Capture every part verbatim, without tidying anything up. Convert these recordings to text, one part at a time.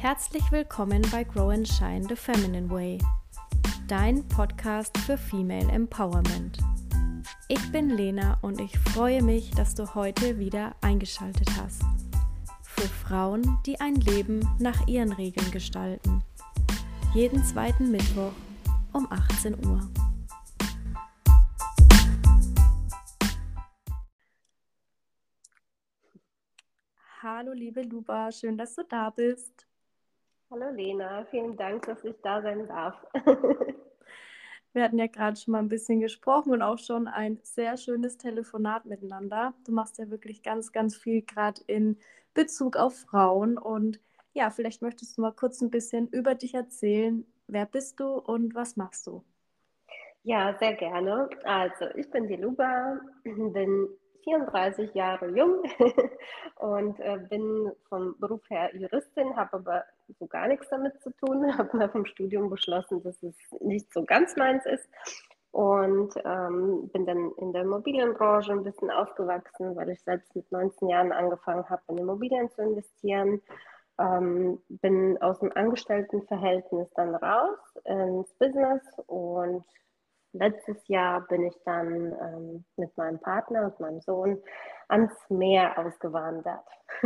Herzlich willkommen bei Grow and Shine the Feminine Way, dein Podcast für Female Empowerment. Ich bin Lena und ich freue mich, dass du heute wieder eingeschaltet hast. Für Frauen, die ein Leben nach ihren Regeln gestalten. Jeden zweiten Mittwoch um achtzehn Uhr. Hallo liebe Luba, schön, dass du da bist. Hallo Lena, vielen Dank, dass ich da sein darf. Wir hatten ja gerade schon mal ein bisschen gesprochen und auch schon ein sehr schönes Telefonat miteinander. Du machst ja wirklich ganz, ganz viel gerade in Bezug auf Frauen. Und ja, vielleicht möchtest du mal kurz ein bisschen über dich erzählen. Wer bist du und was machst du? Ja, sehr gerne. Also, ich bin die Luba, bin vierunddreißig Jahre jung und äh, bin vom Beruf her Juristin, habe aber so gar nichts damit zu tun, habe nach dem Studium beschlossen, dass es nicht so ganz meins ist und ähm, bin dann in der Immobilienbranche ein bisschen aufgewachsen, weil ich selbst mit neunzehn Jahren angefangen habe, in Immobilien zu investieren. Ähm, bin aus dem Angestelltenverhältnis dann raus ins Business und letztes Jahr bin ich dann ähm, mit meinem Partner und meinem Sohn ans Meer ausgewandert.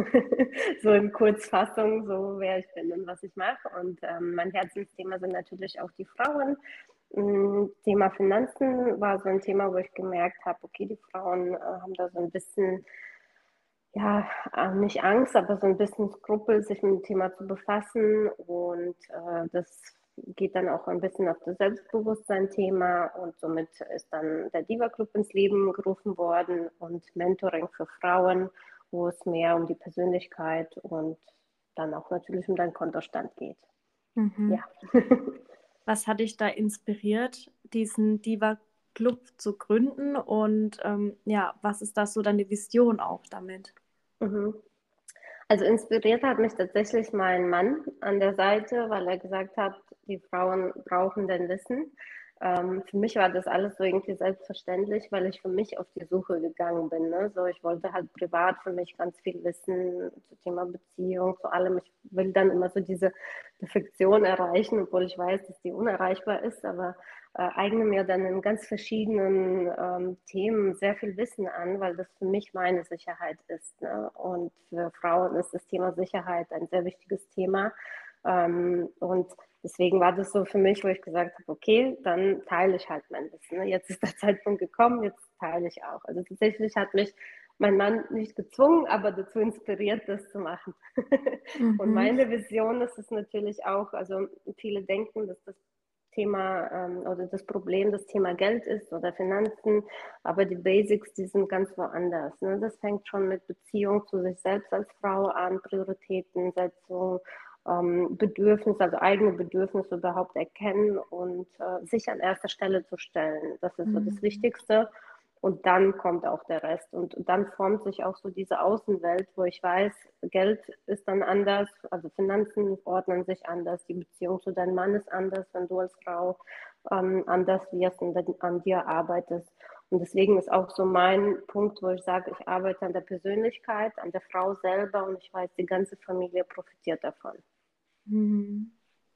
So in Kurzfassung, so wer ich bin und was ich mache. Und ähm, mein Herzensthema sind natürlich auch die Frauen. Ähm, Thema Finanzen war so ein Thema, wo ich gemerkt habe, okay, die Frauen äh, haben da so ein bisschen, ja, äh, nicht Angst, aber so ein bisschen Skrupel, sich mit dem Thema zu befassen. Und äh, das geht dann auch ein bisschen auf das Selbstbewusstsein-Thema. Und somit ist dann der Diva Club ins Leben gerufen worden und Mentoring für Frauen, wo es mehr um die Persönlichkeit und dann auch natürlich um deinen Kontostand geht. Mhm. Ja. Was hat dich da inspiriert, diesen Diva Club zu gründen? Und ähm, ja, was ist da so deine Vision auch damit? Mhm. Also inspiriert hat mich tatsächlich mein Mann an der Seite, weil er gesagt hat, die Frauen brauchen denn Wissen. Ähm, für mich war das alles so irgendwie selbstverständlich, weil ich für mich auf die Suche gegangen bin. Ne? So, ich wollte halt privat für mich ganz viel wissen zum Thema Beziehung, zu allem. Ich will dann immer so diese Perfektion erreichen, obwohl ich weiß, dass die unerreichbar ist, aber äh, eigne mir dann in ganz verschiedenen ähm, Themen sehr viel Wissen an, weil das für mich meine Sicherheit ist. Ne? Und für Frauen ist das Thema Sicherheit ein sehr wichtiges Thema. Ähm, und deswegen war das so für mich, wo ich gesagt habe, okay, dann teile ich halt mein Wissen. Ne? Jetzt ist der Zeitpunkt gekommen, jetzt teile ich auch. Also tatsächlich hat mich mein Mann nicht gezwungen, aber dazu inspiriert, das zu machen. Und Mhm. meine Vision ist es natürlich auch, also viele denken, dass das Thema ähm, oder das Problem das Thema Geld ist oder Finanzen, aber die Basics, die sind ganz woanders. Ne? Das fängt schon mit Beziehung zu sich selbst als Frau an, Prioritätensetzung, ähm, Bedürfnisse, also eigene Bedürfnisse überhaupt erkennen und äh, sich an erster Stelle zu stellen. Das ist so das Mhm. Wichtigste. Und dann kommt auch der Rest. Und dann formt sich auch so diese Außenwelt, wo ich weiß, Geld ist dann anders, also Finanzen ordnen sich anders, die Beziehung zu deinem Mann ist anders, wenn du als Frau ähm, anders wirst und dann an dir arbeitest. Und deswegen ist auch so mein Punkt, wo ich sage, ich arbeite an der Persönlichkeit, an der Frau selber und ich weiß, die ganze Familie profitiert davon. Mhm.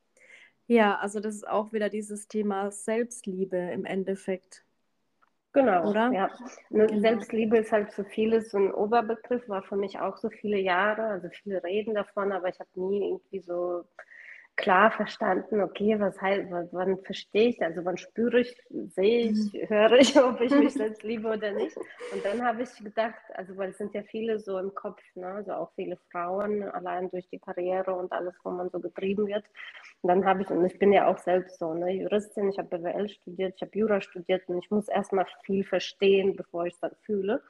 Ja, also das ist auch wieder dieses Thema Selbstliebe im Endeffekt, Genau, oder? ja. Ne, Genau. Selbstliebe ist halt für viele so ein Oberbegriff, war für mich auch so viele Jahre. Also viele reden davon, aber ich habe nie irgendwie so klar verstanden, okay, was heißt, wann, wann verstehe ich, also wann spüre ich, sehe ich, Mhm. höre ich, ob ich mich selbst liebe oder nicht. Und dann habe ich gedacht, also weil es sind ja viele so im Kopf, ne, also auch viele Frauen, allein durch die Karriere und alles, wo man so getrieben wird. Und dann habe ich, und ich bin ja auch selbst so, ne, Juristin, ich habe B W L studiert, ich habe Jura studiert und ich muss erstmal viel verstehen, bevor ich es dann fühle.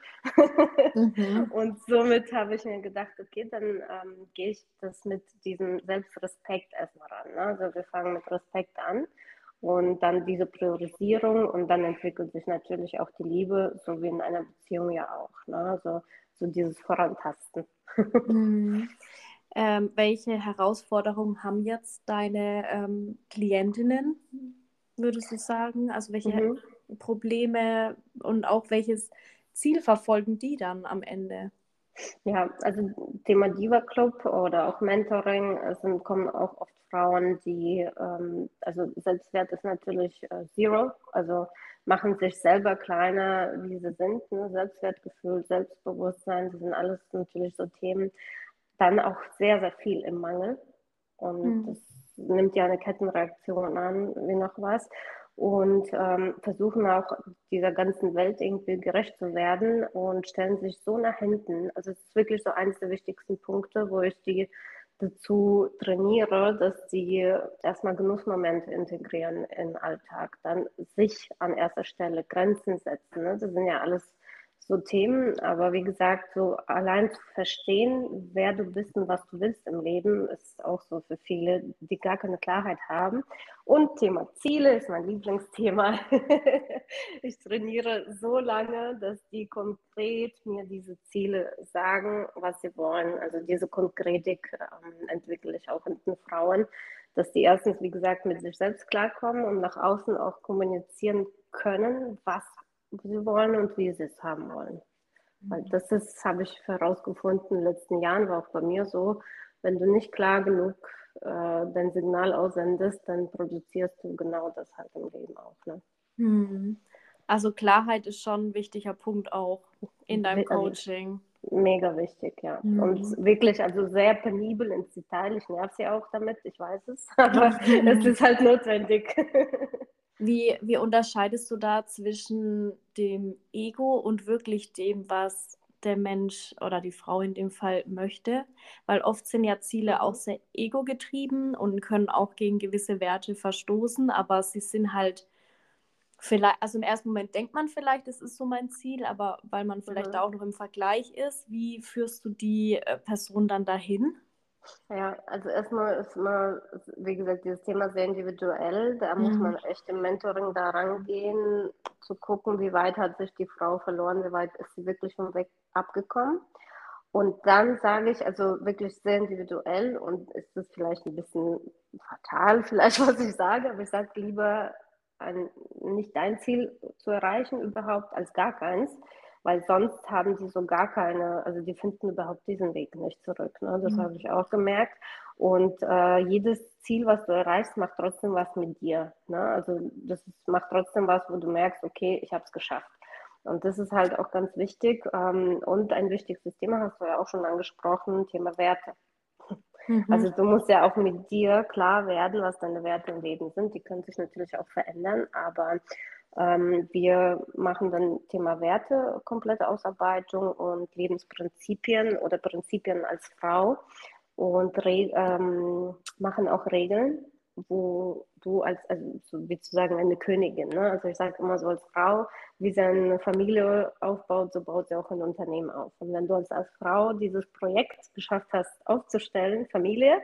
Mhm. Und somit habe ich mir gedacht, okay, dann ähm, gehe ich das mit diesem Selbstrespekt erstmal ran. Ne? Also wir fangen mit Respekt an und dann diese Priorisierung und dann entwickelt sich natürlich auch die Liebe, so wie in einer Beziehung ja auch. Ne? Also so dieses Vorantasten. Mhm. Ähm, welche Herausforderungen haben jetzt deine ähm, Klientinnen, würdest du sagen? Also welche Mhm. Probleme und auch welches Ziel verfolgen die dann am Ende? Ja, also Thema Diva Club oder auch Mentoring, es sind, kommen auch oft Frauen, die, ähm, also Selbstwert ist natürlich äh, Zero, also machen sich selber kleiner, wie sie sind, ne? Selbstwertgefühl, Selbstbewusstsein, das sind alles natürlich so Themen, dann auch sehr, sehr viel im Mangel. Und das Mhm. nimmt ja eine Kettenreaktion an, wie noch was. Und ähm, versuchen auch dieser ganzen Welt irgendwie gerecht zu werden und stellen sich so nach hinten. Also es ist wirklich so eines der wichtigsten Punkte, wo ich die dazu trainiere, dass sie erstmal Genussmomente integrieren in den Alltag, dann sich an erster Stelle Grenzen setzen. Ne? Das sind ja alles so Themen, aber wie gesagt, so allein zu verstehen, wer du bist und was du willst im Leben, ist auch so für viele, die gar keine Klarheit haben. Und Thema Ziele ist mein Lieblingsthema. Ich trainiere so lange, dass die konkret mir diese Ziele sagen, was sie wollen. Also diese Konkretik ähm, entwickle ich auch in den Frauen, dass die erstens, wie gesagt, mit sich selbst klarkommen und nach außen auch kommunizieren können, was sie wollen und wie sie es haben wollen. Weil das ist, habe ich herausgefunden, in den letzten Jahren war auch bei mir so, wenn du nicht klar genug äh, dein Signal aussendest, dann produzierst du genau das halt im Leben auch. Ne? Mhm. Also Klarheit ist schon ein wichtiger Punkt auch in deinem Also Coaching. mega wichtig, ja. Und Mhm. wirklich, also sehr penibel ins Detail. Ich nerv sie auch damit, ich weiß es, aber es ist halt notwendig. Wie, wie unterscheidest du da zwischen dem Ego und wirklich dem, was der Mensch oder die Frau in dem Fall möchte? Weil oft sind ja Ziele auch Mhm. sehr ego-getrieben und können auch gegen gewisse Werte verstoßen, aber sie sind halt vielleicht, also im ersten Moment denkt man vielleicht, es ist so mein Ziel, aber weil man vielleicht Mhm. da auch noch im Vergleich ist, wie führst du die äh, Person dann dahin? Ja, also erstmal ist immer, wie gesagt, dieses Thema sehr individuell. Da muss Mhm. man echt im Mentoring da rangehen, zu gucken, wie weit hat sich die Frau verloren, wie weit ist sie wirklich vom Weg abgekommen. Und dann sage ich, also wirklich sehr individuell und ist es vielleicht ein bisschen fatal, vielleicht was ich sage, aber ich sage lieber, ein, nicht dein Ziel zu erreichen überhaupt als gar keins, weil sonst haben die so gar keine, also die finden überhaupt diesen Weg nicht zurück. Ne? Das habe ich auch gemerkt. Und äh, jedes Ziel, was du erreichst, macht trotzdem was mit dir. Ne? Also das ist, macht trotzdem was, wo du merkst, okay, ich habe es geschafft. Und das ist halt auch ganz wichtig. Ähm, und ein wichtiges Thema hast du ja auch schon angesprochen, Thema Werte. Mhm. Also du musst ja auch mit dir klar werden, was deine Werte im Leben sind. Die können sich natürlich auch verändern, aber ähm, wir machen dann Thema Werte, komplette Ausarbeitung und Lebensprinzipien oder Prinzipien als Frau und re ähm, machen auch Regeln, wo du als, also so wie zu sagen, eine Königin, ne? Also ich sage immer so als Frau, wie sie eine Familie aufbaut, so baut sie auch ein Unternehmen auf. Und wenn du als, als Frau dieses Projekt geschafft hast, aufzustellen, Familie,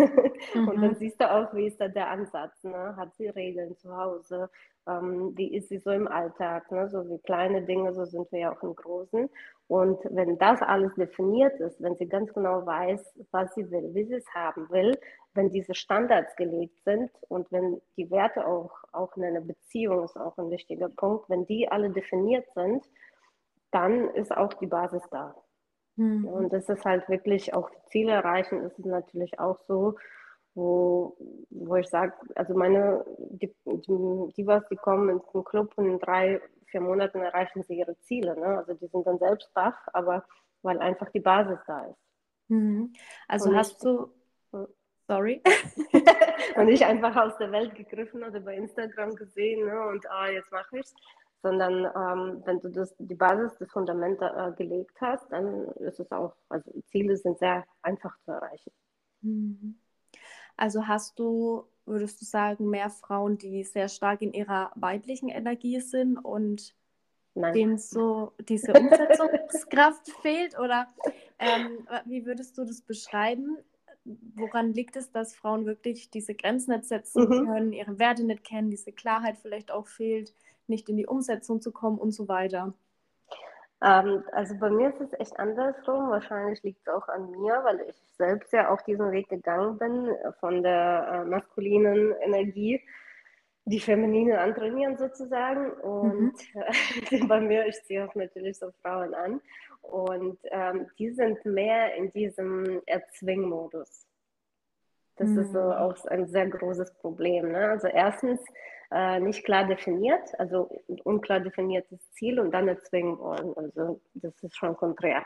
und dann Mhm. siehst du auch, wie ist da der Ansatz, ne? Hat sie Regeln zu Hause? Ähm, wie ist sie so im Alltag? Ne? So wie kleine Dinge, so sind wir ja auch im Großen. Und wenn das alles definiert ist, wenn sie ganz genau weiß, was sie will, wie sie es haben will, wenn diese Standards gelegt sind und wenn die Werte auch, auch in einer Beziehung ist auch ein wichtiger Punkt, wenn die alle definiert sind, dann ist auch die Basis da. Mhm. Und das ist halt wirklich auch Ziele erreichen, ist es natürlich auch so, wo, wo ich sage, also meine, die, die, die was, die kommen in den Club und in drei, vier Monaten erreichen sie ihre Ziele. Ne? Also die sind dann selbst baff, aber weil einfach die Basis da ist. Mhm. Und Also nicht, hast du, sorry. ja. Und nicht einfach aus der Welt gegriffen oder bei Instagram gesehen, ne, und ah, jetzt mache ich's, sondern ähm, wenn du das, die Basis, das Fundament äh, gelegt hast, dann ist es auch, also Ziele sind sehr einfach zu erreichen. Mhm. Also hast du, würdest du sagen, mehr Frauen, die sehr stark in ihrer weiblichen Energie sind und Nein. denen so diese Umsetzungskraft fehlt? Oder ähm, wie würdest du das beschreiben? Woran liegt es, dass Frauen wirklich diese Grenzen nicht setzen Mhm. können, ihre Werte nicht kennen, diese Klarheit vielleicht auch fehlt, nicht in die Umsetzung zu kommen und so weiter? Ähm, also bei mir ist es echt andersrum. Wahrscheinlich liegt es auch an mir, weil ich selbst ja auch diesen Weg gegangen bin äh, von der äh, maskulinen Energie die Feminine antrainieren sozusagen. Und Mhm. äh, bei mir, ich ziehe auch natürlich so Frauen an. Und ähm, die sind mehr in diesem Erzwingmodus. Das ist so Hm. auch ein sehr großes Problem. Ne? Also erstens äh, nicht klar definiert, also unklar definiertes Ziel und dann erzwingen wollen. Also das ist schon konträr.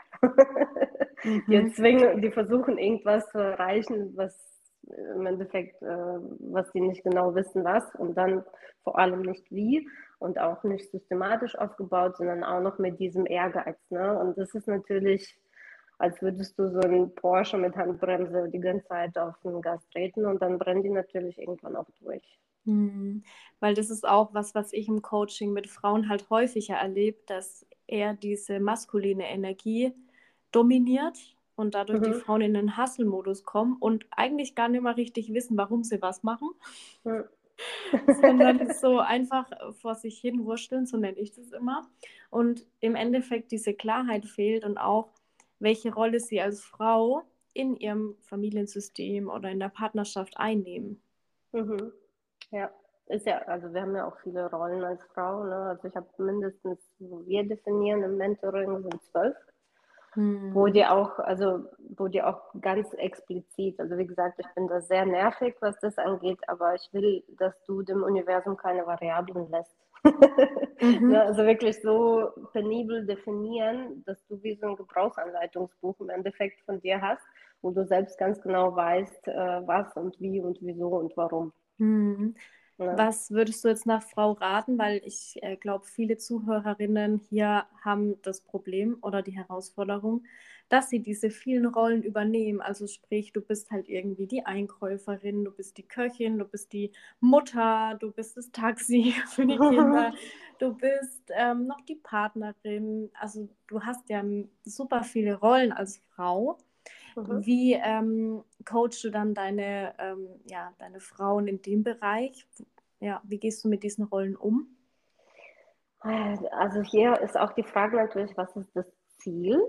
Die Mhm. erzwingen, die versuchen irgendwas zu erreichen, was im Endeffekt, äh, was die nicht genau wissen, was und dann vor allem nicht wie und auch nicht systematisch aufgebaut, sondern auch noch mit diesem Ehrgeiz. Ne? Und das ist natürlich, als würdest du so einen Porsche mit Handbremse die ganze Zeit auf den Gas treten und dann brennen die natürlich irgendwann auch durch. Hm. Weil das ist auch was, was ich im Coaching mit Frauen halt häufiger erlebe, dass eher diese maskuline Energie dominiert und dadurch die Mhm. Frauen in den Hustle-Modus kommen und eigentlich gar nicht mal richtig wissen, warum sie was machen, Mhm. sondern so einfach vor sich hin wursteln, so nenne ich das immer. Und im Endeffekt diese Klarheit fehlt und auch, welche Rolle sie als Frau in ihrem Familiensystem oder in der Partnerschaft einnehmen. Mhm. Ja, ist ja, also wir haben ja auch viele Rollen als Frau, ne? Also ich habe mindestens, wo wir definieren im Mentoring, sind zwölf, wo Hm. die auch, also wo die auch ganz explizit, also wie gesagt, ich bin da sehr nervig, was das angeht, aber ich will, dass du dem Universum keine Variablen lässt. Ne, Mhm. also wirklich so penibel definieren, dass du wie so ein Gebrauchsanleitungsbuch im Endeffekt von dir hast, wo du selbst ganz genau weißt, äh, was und wie und wieso und warum. Hm. Ne? Was würdest du jetzt nach Frau raten? Weil ich äh, glaube, viele Zuhörerinnen hier haben das Problem oder die Herausforderung, dass sie diese vielen Rollen übernehmen. Also sprich, du bist halt irgendwie die Einkäuferin, du bist die Köchin, du bist die Mutter, du bist das Taxi für die Kinder, du bist ähm, noch die Partnerin. Also du hast ja super viele Rollen als Frau. Mhm. Wie ähm, coachst du dann deine, ähm, ja, deine Frauen in dem Bereich? Ja, wie gehst du mit diesen Rollen um? Also hier ist auch die Frage natürlich, was ist das Ziel?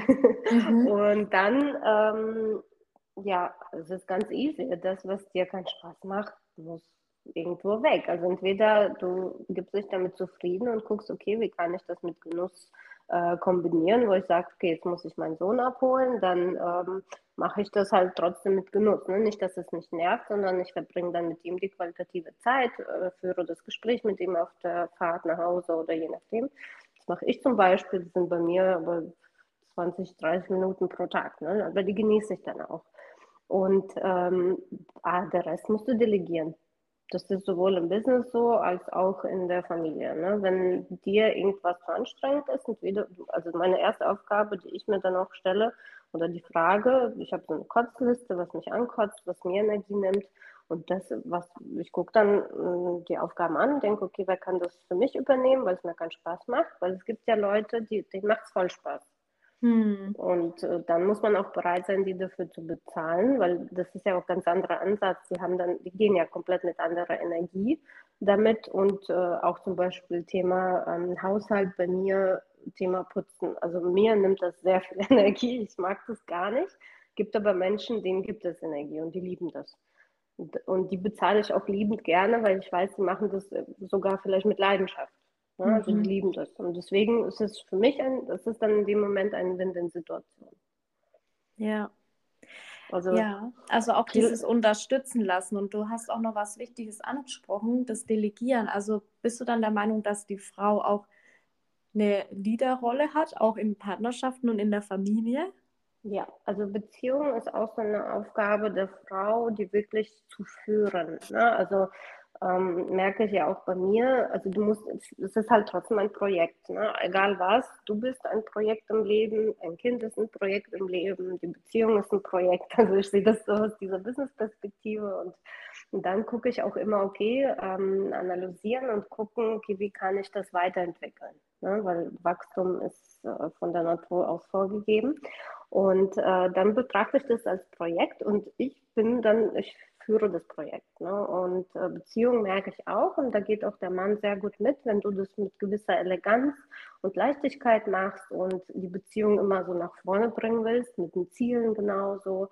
Mhm. Und dann, ähm, ja, es ist ganz easy. Das, was dir keinen Spaß macht, muss irgendwo weg. Also entweder du gibst dich damit zufrieden und guckst, okay, wie kann ich das mit Genuss äh, kombinieren, wo ich sage, okay, jetzt muss ich meinen Sohn abholen, dann ähm, mache ich das halt trotzdem mit Genuss. Ne? Nicht, dass es mich nervt, sondern ich verbringe dann mit ihm die qualitative Zeit, äh, führe das Gespräch mit ihm auf der Fahrt nach Hause oder je nachdem. Das mache ich zum Beispiel, das sind bei mir aber zwanzig, dreißig Minuten pro Tag, ne? Aber die genieße ich dann auch. Und ähm, ah, der Rest musst du delegieren. Das ist sowohl im Business so als auch in der Familie. Ne? Wenn dir irgendwas zu anstrengend ist, entweder, also meine erste Aufgabe, die ich mir dann auch stelle, oder die Frage, ich habe so eine Kotzliste, was mich ankotzt, was mir Energie nimmt. Und das, was ich gucke dann äh, die Aufgaben an, denke, okay, wer kann das für mich übernehmen, weil es mir keinen Spaß macht, weil es gibt ja Leute, die, denen macht es voll Spaß. Hm. Und äh, dann muss man auch bereit sein, die dafür zu bezahlen, weil das ist ja auch ein ganz anderer Ansatz. Die haben dann, die gehen ja komplett mit anderer Energie damit und äh, auch zum Beispiel Thema ähm, Haushalt bei mir, Thema Putzen. Also mir nimmt das sehr viel Energie. Ich mag das gar nicht. Gibt aber Menschen, denen gibt es Energie und die lieben das. Und, und die bezahle ich auch liebend gerne, weil ich weiß, die machen das äh, sogar vielleicht mit Leidenschaft. Ja, also die Mhm. lieben das. Und deswegen ist es für mich ein, das ist dann in dem Moment eine Win-Win-Situation. Ja, Also ja, also auch viel, dieses Unterstützen lassen. Und du hast auch noch was Wichtiges angesprochen, das Delegieren. Also bist du dann der Meinung, dass die Frau auch eine Leaderrolle hat, auch in Partnerschaften und in der Familie? ja, also Beziehung ist auch so eine Aufgabe der Frau, die wirklich zu führen. Ne? Also ähm, merke ich ja auch bei mir, also du musst, es ist halt trotzdem ein Projekt, ne? Egal was, du bist ein Projekt im Leben, ein Kind ist ein Projekt im Leben, die Beziehung ist ein Projekt. Also ich sehe das so aus dieser Business-Perspektive und, und dann gucke ich auch immer, okay, ähm, analysieren und gucken, okay, wie kann ich das weiterentwickeln? Ne? Weil Wachstum ist äh, von der Natur aus vorgegeben. Und äh, dann betrachte ich das als Projekt und ich bin dann, ich führe das Projekt. Ne? Und äh, Beziehung merke ich auch und da geht auch der Mann sehr gut mit, wenn du das mit gewisser Eleganz und Leichtigkeit machst und die Beziehung immer so nach vorne bringen willst, mit den Zielen genauso.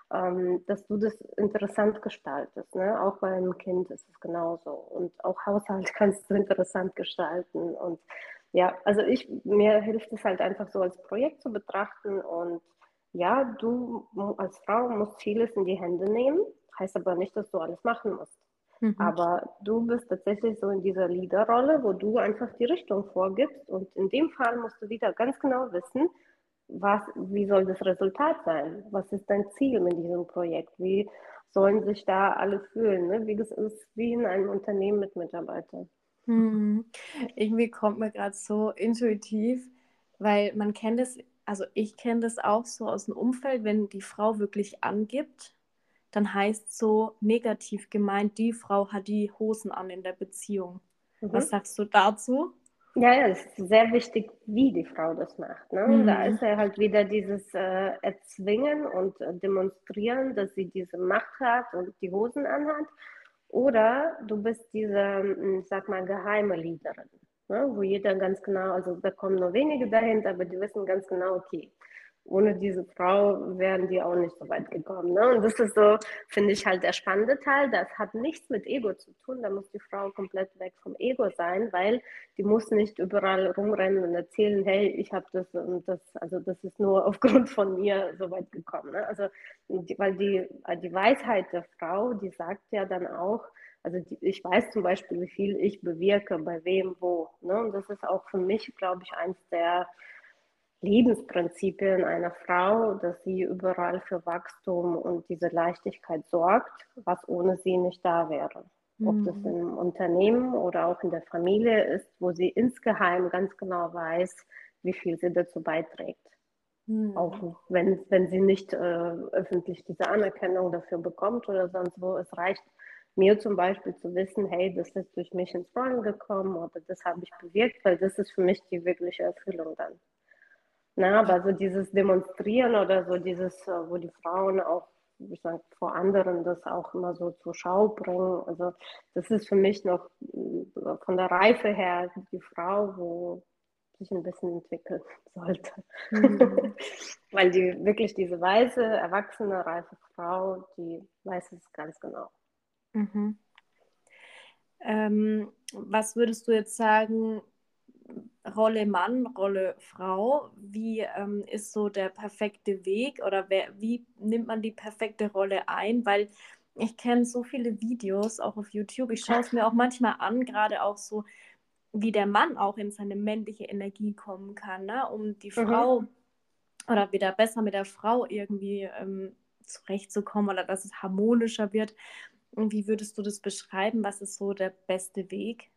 ähm, dass du das interessant gestaltest. Ne? Auch bei einem Kind ist es genauso. Und auch Haushalt kannst du interessant gestalten. Und ja, also ich, mir hilft es halt einfach so als Projekt zu betrachten. Und ja, du als Frau musst vieles in die Hände nehmen, heißt aber nicht, dass du alles machen musst. Mhm. Aber du bist tatsächlich so in dieser Leaderrolle, wo du einfach die Richtung vorgibst. Und in dem Fall musst du wieder ganz genau wissen, was, wie soll das Resultat sein? Was ist dein Ziel mit diesem Projekt? Wie sollen sich da alle fühlen? Ne? Wie das ist wie in einem Unternehmen mit Mitarbeitern. Hm. Irgendwie kommt mir gerade so intuitiv, weil man kennt es, also ich kenne das auch so aus dem Umfeld, wenn die Frau wirklich angibt, dann heißt so negativ gemeint, die Frau hat die Hosen an in der Beziehung. Was Mhm. sagst du dazu? Ja, ja, es ist sehr wichtig, wie die Frau das macht. Ne? Und da Hm. ist ja halt wieder dieses äh, Erzwingen und äh, Demonstrieren, dass sie diese Macht hat und die Hosen anhat. Oder du bist diese, ähm, ich sag mal, geheime Leaderin, ne? Wo jeder ganz genau, also da kommen nur wenige dahinter, aber die wissen ganz genau, okay, ohne diese Frau wären die auch nicht so weit gekommen. Ne? Und das ist so, finde ich, halt der spannende Teil. Das hat nichts mit Ego zu tun. Da muss die Frau komplett weg vom Ego sein, weil die muss nicht überall rumrennen und erzählen, hey, ich habe das und das, also das ist nur aufgrund von mir so weit gekommen. Ne? Also, die, weil die, die Weisheit der Frau, die sagt ja dann auch, also die, ich weiß zum Beispiel, wie viel ich bewirke, bei wem, wo. Ne? Und das ist auch für mich, glaube ich, eins der Lebensprinzipien einer Frau, dass sie überall für Wachstum und diese Leichtigkeit sorgt, was ohne sie nicht da wäre. Ob das Hm. im Unternehmen oder auch in der Familie ist, wo sie insgeheim ganz genau weiß, wie viel sie dazu beiträgt. Auch Hm. wenn, wenn sie nicht äh, öffentlich diese Anerkennung dafür bekommt oder sonst wo. Es reicht mir zum Beispiel zu wissen, hey, das ist durch mich ins Rollen gekommen oder das habe ich bewirkt, weil das ist für mich die wirkliche Erfüllung dann. Na, aber so dieses Demonstrieren oder so dieses, äh, wo die Frauen auch, ich sag, vor anderen das auch immer so zur Schau bringen. Also das ist für mich noch äh, von der Reife her die Frau, wo sich ein bisschen entwickeln sollte. Hm. Weil die wirklich diese weise, erwachsene, reife Frau, die weiß es ganz genau. Mhm. Ähm, was würdest du jetzt sagen, Rolle Mann, Rolle Frau? Wie ähm, ist so der perfekte Weg oder wer, wie nimmt man die perfekte Rolle ein? Weil ich kenne so viele Videos auch auf YouTube. Ich schaue es mir auch manchmal an, gerade auch so, wie der Mann auch in seine männliche Energie kommen kann, ne? Um die Mhm. Frau oder wieder besser mit der Frau irgendwie ähm, zurechtzukommen oder dass es harmonischer wird. Und wie würdest du das beschreiben? Was ist so der beste Weg?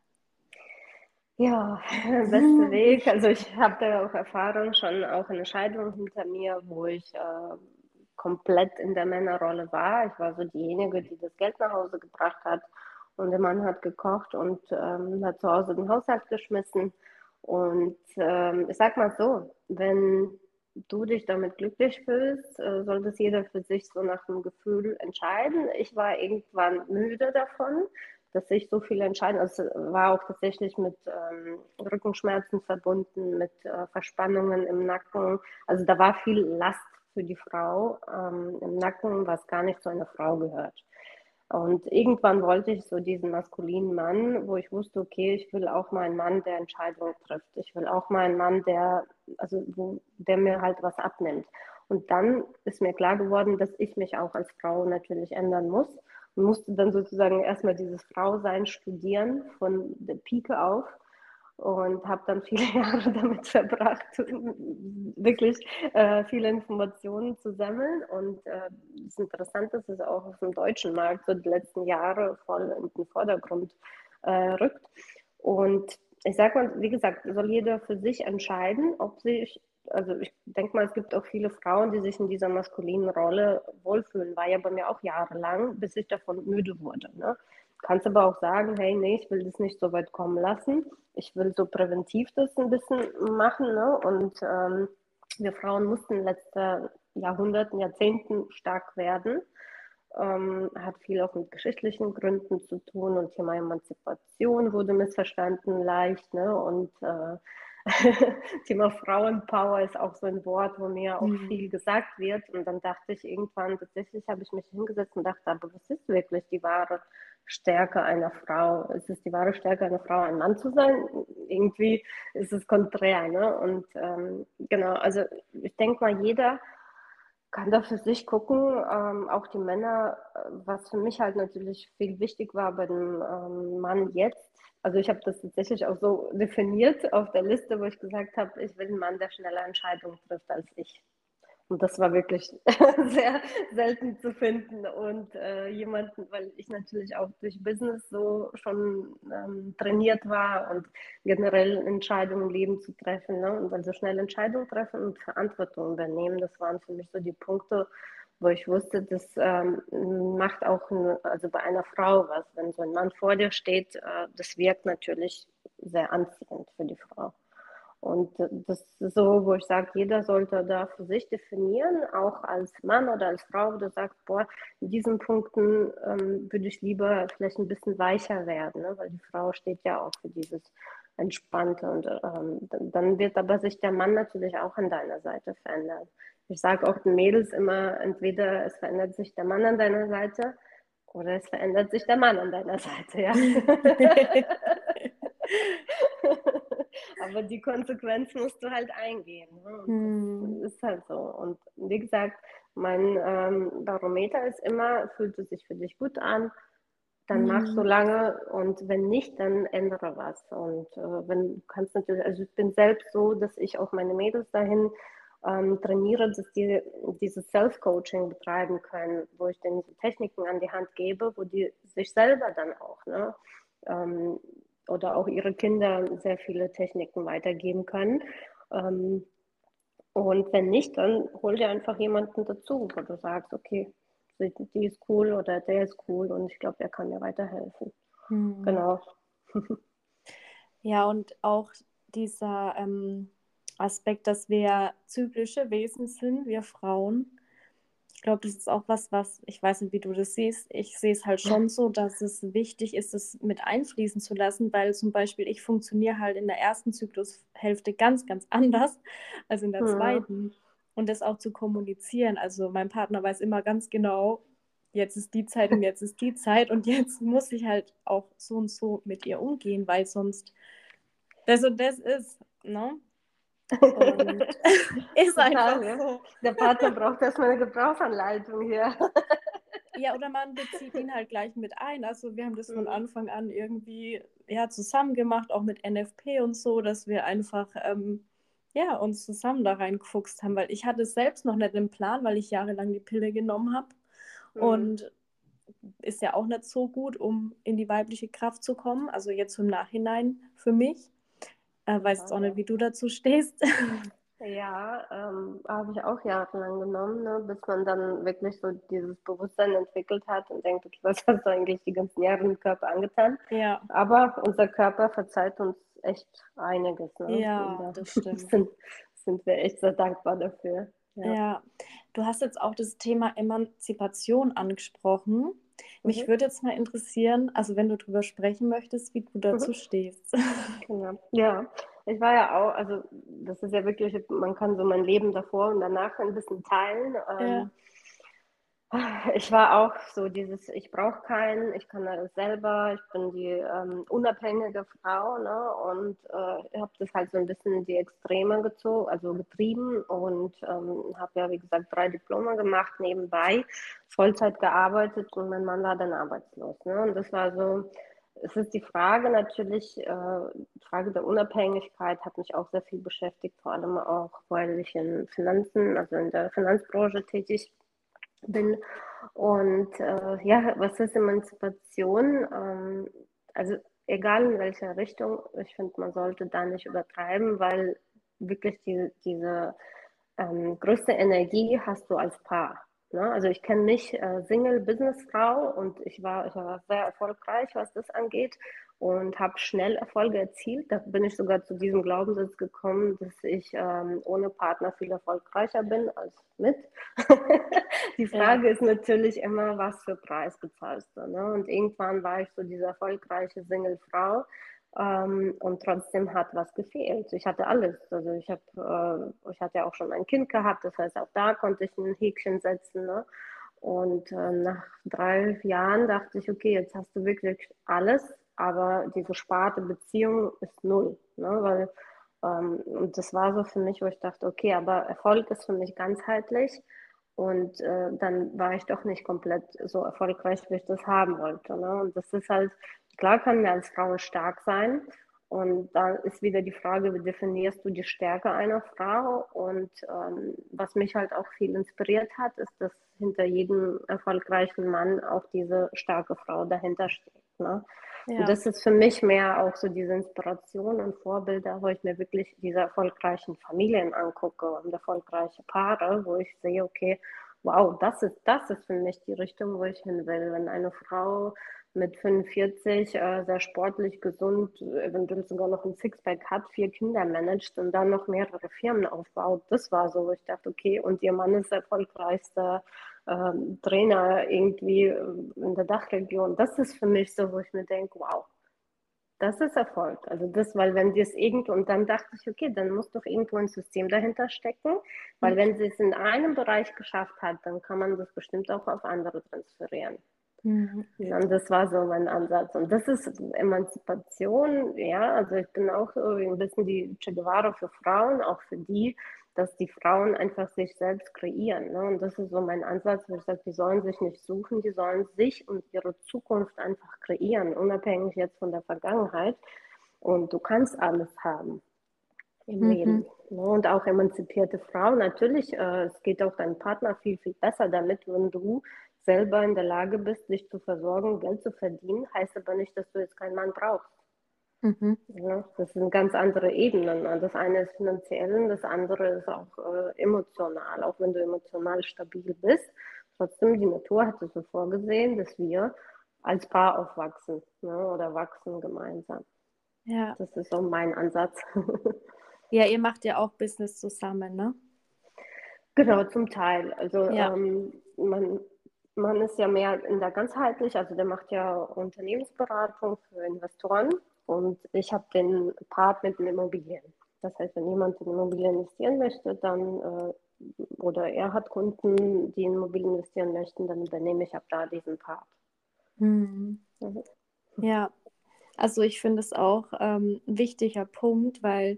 Ja, beste Weg. Also ich habe da auch Erfahrung, schon auch eine Scheidung hinter mir, wo ich äh, komplett in der Männerrolle war. Ich war so diejenige, die das Geld nach Hause gebracht hat und der Mann hat gekocht und ähm, hat zu Hause den Haushalt geschmissen. Und ähm, ich sag mal so, wenn du dich damit glücklich fühlst, äh, soll das jeder für sich so nach dem Gefühl entscheiden. Ich war irgendwann müde davon, dass ich so viel entscheiden. Also es war auch tatsächlich mit ähm, Rückenschmerzen verbunden, mit äh, Verspannungen im Nacken. Also da war viel Last für die Frau ähm, im Nacken, was gar nicht zu einer Frau gehört. Und irgendwann wollte ich so diesen maskulinen Mann, wo ich wusste, okay, ich will auch mal einen Mann, der Entscheidungen trifft. Ich will auch mal einen Mann, der, also wo, der mir halt was abnimmt. Und dann ist mir klar geworden, dass ich mich auch als Frau natürlich ändern muss und musste dann sozusagen erstmal dieses Frausein studieren von der Pike auf und habe dann viele Jahre damit verbracht, wirklich äh, viele Informationen zu sammeln. Und äh, das Interessante ist, dass es auch auf dem deutschen Markt so die letzten Jahre voll in den Vordergrund äh, rückt. Und ich sage mal, wie gesagt, soll jeder für sich entscheiden, ob sich, also ich denke mal, es gibt auch viele Frauen, die sich in dieser maskulinen Rolle wohlfühlen, war ja bei mir auch jahrelang, bis ich davon müde wurde. Ne? Kannst aber auch sagen, hey, nee, ich will das nicht so weit kommen lassen. Ich will so präventiv das ein bisschen machen. Ne? Und ähm, wir Frauen mussten in den letzten Jahrhunderten, Jahrzehnten stark werden. Ähm, hat viel auch mit geschichtlichen Gründen zu tun und Thema Emanzipation wurde missverstanden leicht. Ne? Und äh, Thema Frauenpower ist auch so ein Wort, wo mir auch Mhm. viel gesagt wird. Und dann dachte ich irgendwann, tatsächlich habe ich mich hingesetzt und dachte, aber was ist wirklich die wahre Stärke einer Frau? Ist es die wahre Stärke einer Frau, ein Mann zu sein? Irgendwie ist es konträr, ne? Und ähm, genau, also ich denke mal, jeder kann da für sich gucken, ähm, auch die Männer, äh, was für mich halt natürlich viel wichtig war bei dem ähm, Mann jetzt. Also ich habe das tatsächlich auch so definiert auf der Liste, wo ich gesagt habe, ich will einen Mann, der schneller Entscheidungen trifft als ich. Und das war wirklich sehr selten zu finden. Und äh, jemanden, weil ich natürlich auch durch Business so schon ähm, trainiert war und generell Entscheidungen im Leben zu treffen. Ne? Und also schnell Entscheidungen treffen und Verantwortung übernehmen, das waren für mich so die Punkte, wo ich wusste, das ähm, macht auch eine, also bei einer Frau was. Wenn so ein Mann vor dir steht, äh, das wirkt natürlich sehr anziehend für die Frau. Und das ist so, wo ich sage, jeder sollte da für sich definieren, auch als Mann oder als Frau, wo du sagst, boah, in diesen Punkten ähm, würde ich lieber vielleicht ein bisschen weicher werden, ne? Weil die Frau steht ja auch für dieses Entspannte. Und ähm, dann wird aber sich der Mann natürlich auch an deiner Seite verändern. Ich sage auch den Mädels immer, entweder es verändert sich der Mann an deiner Seite oder es verändert sich der Mann an deiner Seite, ja. Aber die Konsequenz musst du halt eingehen. Ne? Und Hm. das ist halt so. Und wie gesagt, mein ähm, Barometer ist immer, fühlt es sich für dich gut an, dann mach so Hm. lange und wenn nicht, dann ändere was. Und äh, wenn du kannst natürlich, also ich bin selbst so, dass ich auch meine Mädels dahin ähm, trainiere, dass die dieses Self-Coaching betreiben können, wo ich denen so Techniken an die Hand gebe, wo die sich selber dann auch, ne, ähm, oder auch ihre Kinder sehr viele Techniken weitergeben können. Ähm, und wenn nicht, dann hol dir einfach jemanden dazu, wo du sagst, okay, die die ist cool oder der ist cool und ich glaube, der kann mir weiterhelfen. Hm. Genau. Ja, und auch dieser ähm, Aspekt, dass wir zyklische Wesen sind, wir Frauen. Ich glaube, das ist auch was, was, ich weiß nicht, wie du das siehst. Ich sehe es halt schon so, dass es wichtig ist, es mit einfließen zu lassen, weil zum Beispiel ich funktioniere halt in der ersten Zyklushälfte ganz, ganz anders als in der Mhm. zweiten. Und das auch zu kommunizieren. Also mein Partner weiß immer ganz genau, jetzt ist die Zeit und jetzt ist die Zeit und jetzt muss ich halt auch so und so mit ihr umgehen, weil sonst das und das ist, ne? Und ist Total, einfach ja. so. Der Partner braucht erstmal eine Gebrauchsanleitung hier. Ja, oder man bezieht ihn halt gleich mit ein. Also wir haben das von Mhm. Anfang an irgendwie ja, zusammen gemacht, auch mit N F P und so, dass wir einfach ähm, ja, uns zusammen da reingefuchst haben, weil ich hatte es selbst noch nicht im Plan, weil ich jahrelang die Pille genommen habe Mhm. und ist ja auch nicht so gut, um in die weibliche Kraft zu kommen. Also jetzt im Nachhinein für mich. Äh, weiß jetzt Total, auch nicht, ja. wie du dazu stehst. Ja, ähm, habe ich auch jahrelang genommen, ne, bis man dann wirklich so dieses Bewusstsein entwickelt hat und denkt, okay, was hast du eigentlich die ganzen Jahre im Körper angetan? Ja, Aber unser Körper verzeiht uns echt einiges, ne? Und ja, da das stimmt. sind, sind wir echt sehr dankbar dafür. Ja. Ja, du hast jetzt auch das Thema Emanzipation angesprochen. Mich Mhm. würde jetzt mal interessieren, also wenn du darüber sprechen möchtest, wie du dazu Mhm. stehst. Genau. Ja, ich war ja auch, also das ist ja wirklich, man kann so mein Leben davor und danach ein bisschen teilen. Ja, Ähm, Ich war auch so dieses, ich brauche keinen, ich kann alles selber, ich bin die ähm, unabhängige Frau, ne? Und äh, habe das halt so ein bisschen in die Extreme gezogen, also getrieben und ähm, habe ja, wie gesagt, drei Diplome gemacht nebenbei, Vollzeit gearbeitet und mein Mann war dann arbeitslos, ne? Und das war so, es ist die Frage natürlich, äh, die Frage der Unabhängigkeit hat mich auch sehr viel beschäftigt, vor allem auch, weil ich in Finanzen, also in der Finanzbranche tätig bin. Und äh, ja, was ist Emanzipation? Ähm, also egal in welcher Richtung, ich finde, man sollte da nicht übertreiben, weil wirklich die, diese ähm, größte Energie hast du als Paar. Ne? Also ich kenne mich äh, Single-Businessfrau und ich war, ich war sehr erfolgreich, was das angeht und habe schnell Erfolge erzielt. Da bin ich sogar zu diesem Glaubenssatz gekommen, dass ich ähm, ohne Partner viel erfolgreicher bin als mit. Die ja, Frage ist natürlich immer, was für Preis bezahlst du. Ne? Und irgendwann war ich so diese erfolgreiche Single-Frau Ähm, und trotzdem hat was gefehlt. Ich hatte alles. Also ich habe, äh, ich hatte ja auch schon ein Kind gehabt, das heißt, auch da konnte ich ein Häkchen setzen, ne? Und äh, nach drei Jahren dachte ich, okay, jetzt hast du wirklich alles, aber die gesparte Beziehung ist null, ne? Weil, ähm, und das war so für mich, wo ich dachte, okay, aber Erfolg ist für mich ganzheitlich. Und äh, dann war ich doch nicht komplett so erfolgreich, wie ich das haben wollte. Ne? Und das ist halt, klar können wir als Frauen stark sein. Und da ist wieder die Frage, wie definierst du die Stärke einer Frau? Und ähm, was mich halt auch viel inspiriert hat, ist, dass hinter jedem erfolgreichen Mann auch diese starke Frau dahinter steht. Ne? Und Ja. das ist für mich mehr auch so diese Inspiration und Vorbilder, wo ich mir wirklich diese erfolgreichen Familien angucke und erfolgreiche Paare, wo ich sehe, okay, wow, das ist, das ist für mich die Richtung, wo ich hin will. Wenn eine Frau mit fünfundvierzig äh, sehr sportlich, gesund, eventuell sogar noch ein Sixpack hat, vier Kinder managt und dann noch mehrere Firmen aufbaut, das war so, wo ich dachte, okay, und ihr Mann ist erfolgreichster ähm, Trainer irgendwie in der Dachregion. Das ist für mich so, wo ich mir denke, wow, das ist Erfolg. Also das, weil wenn die es irgendwo, und dann dachte ich, okay, dann muss doch irgendwo ein System dahinter stecken, weil wenn sie es in einem Bereich geschafft hat, dann kann man das bestimmt auch auf andere transferieren. Mhm. Und das war so mein Ansatz. Und das ist Emanzipation, ja, also ich bin auch so ein bisschen die Che Guevara für Frauen, auch für die, dass die Frauen einfach sich selbst kreieren. Ne? Und das ist so mein Ansatz, wo ich sage, die sollen sich nicht suchen, die sollen sich und ihre Zukunft einfach kreieren, unabhängig jetzt von der Vergangenheit. Und du kannst alles haben im Mhm. Leben. Ne? Und auch emanzipierte Frauen, natürlich, äh, es geht auch deinem Partner viel, viel besser damit, wenn du selber in der Lage bist, dich zu versorgen, Geld zu verdienen, heißt aber nicht, dass du jetzt keinen Mann brauchst. Mhm. Ja, das sind ganz andere Ebenen. Das eine ist finanziell und das andere ist auch äh, emotional. Auch wenn du emotional stabil bist, trotzdem die Natur hat es so vorgesehen, dass wir als Paar aufwachsen, ne, oder wachsen gemeinsam. Ja. Das ist so mein Ansatz. Ja, ihr macht ja auch Business zusammen, ne? Genau, zum Teil. Also Ja. ähm, man, man ist ja mehr in der ganzheitlich, also der macht ja Unternehmensberatung für Investoren und ich habe den Part mit den Immobilien. Das heißt, wenn jemand in Immobilien investieren möchte, dann äh, oder er hat Kunden, die in Immobilien investieren möchten, dann übernehme ich ab da diesen Part. Mhm. Mhm. Ja, also ich finde es auch ähm, ein wichtiger Punkt, weil